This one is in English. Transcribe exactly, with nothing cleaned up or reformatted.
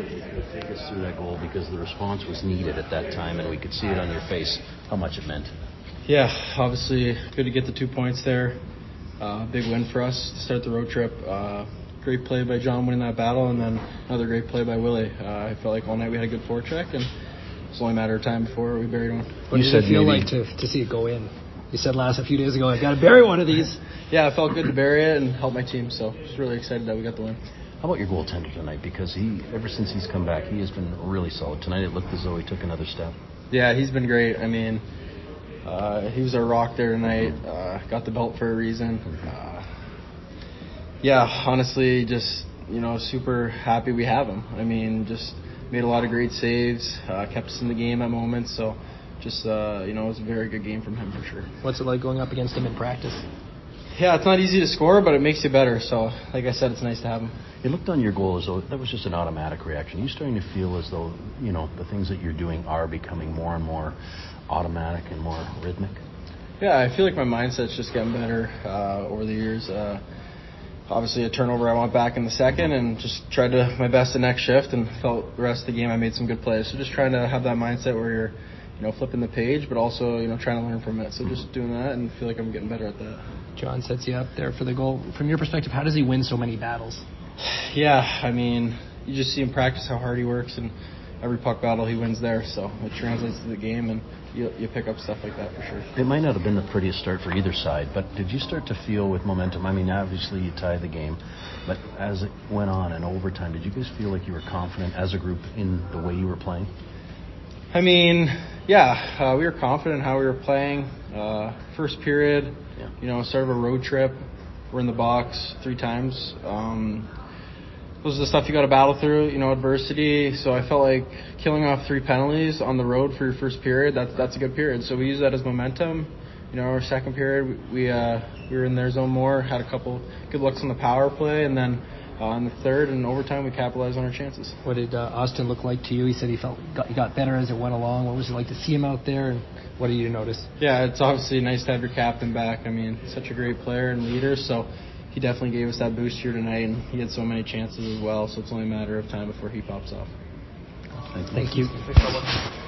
Take us through that goal, because the response was needed at that time, and we could see it on your face how much it meant. Yeah, obviously good to get the two points there. Uh, big win for us to start the road trip. Uh, great play by John winning that battle, and then another great play by Willie. Uh, I felt like all night we had a good forecheck, and it's only a matter of time before we buried one. What did it feel like to, to see it go in? You said last a few days ago, I've got to bury one of these. Yeah, it felt good to bury it and help my team, so just really excited that we got the win. How about your goaltender tonight? Because he, ever since he's come back, he has been really solid. Tonight it looked as though he took another step. Yeah, he's been great. I mean, uh, he was our rock there tonight. Uh, got the belt for a reason. Uh, yeah, honestly, just, you know, super happy we have him. I mean, just made a lot of great saves, uh, kept us in the game at moments. So just, uh, you know, it was a very good game from him for sure. What's it like going up against him in practice? Yeah, it's not easy to score, but it makes you better. So, like I said, it's nice to have him. It looked on your goal as though that was just an automatic reaction. Are you starting to feel as though, you know, the things that you're doing are becoming more and more automatic and more rhythmic? Yeah, I feel like my mindset's just getting better uh, over the years. Uh, obviously, a turnover, I went back in the second and just tried to my best the next shift, and felt the rest of the game I made some good plays. So just trying to have that mindset where you're, you know, flipping the page, but also, you know, trying to learn from it. So just doing that, and feel like I'm getting better at that. John sets you up there for the goal. From your perspective, how does he win so many battles? Yeah, I mean, you just see him practice how hard he works, and every puck battle he wins there. So it translates to the game, and you, you pick up stuff like that for sure. It might not have been the prettiest start for either side, but did you start to feel with momentum? I mean, obviously you tied the game, but as it went on in overtime, did you guys feel like you were confident as a group in the way you were playing? I mean, yeah, uh, we were confident in how we were playing. Uh, first period, yeah. you know, start of a road trip. We're in the box three times. Um, those are the stuff you got to battle through, you know, adversity. So I felt like killing off three penalties on the road for your first period, that's that's a good period. So we use that as momentum. You know, our second period, we uh, we were in their zone more, had a couple good looks on the power play, and then uh, in the third and overtime, we capitalized on our chances. What did uh, Austin look like to you? He said he felt got, he got better as it went along. What was it like to see him out there, and what did you notice? Yeah, it's obviously nice to have your captain back. I mean, such a great player and leader, so he definitely gave us that boost here tonight, and he had so many chances as well, so it's only a matter of time before he pops off. Thank you. Thank you.